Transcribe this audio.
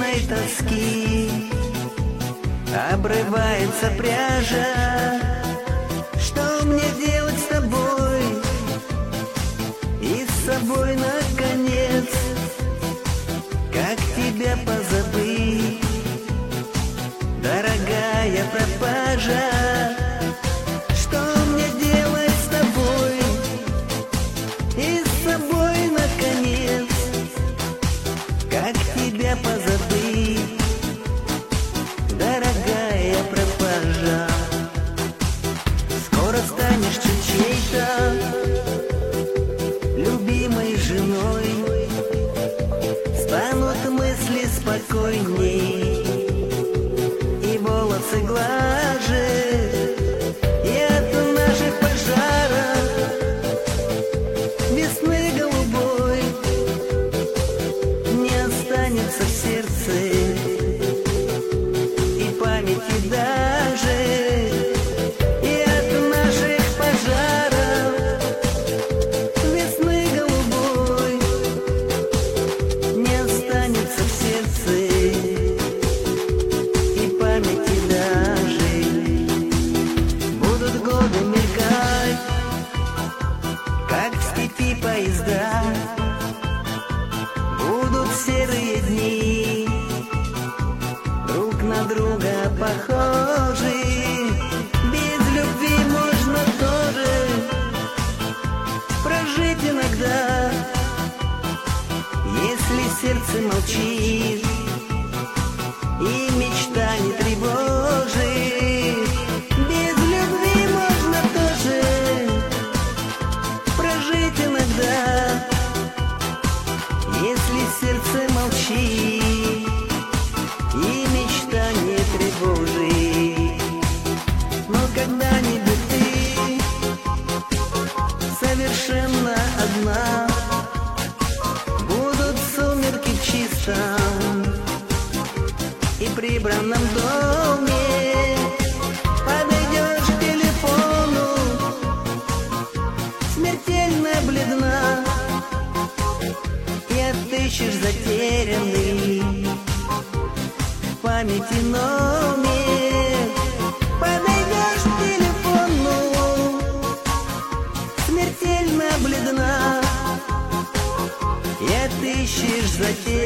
вечной тоски обрывается пряжа. Что мне делать с тобой и с собой наконец? Как тебя позабыть, дорогая пропажа? Что мне делать с тобой и с собой наконец? Как тебя позабыть, дорогая пропажа? Скоро станешь чьей-то любимой женой, станут мысли спокойней и волосы глаже, и от наших пожаров весны голубой не останется в сердце и памяти даже. И от наших пожаров весны голубой не останется в сердце и памяти даже. Будут годы мелькать, как в степи поезда, будут серые дни, друг на друга похожи. Без любви можно тоже прожить иногда, если сердце молчит и мечта не тревожит. Без любви можно тоже прожить иногда, если сердце молчит и мечта не тревожит. Но когда-нибудь ты совершенно одна, будут сумерки в чистом и прибранном доме. Подойдешь к телефону, смертельно бледна, и отыщешь затерянный в памяти номер. Подойдешь к телефону, смертельно бледна, и отыщешь затерянный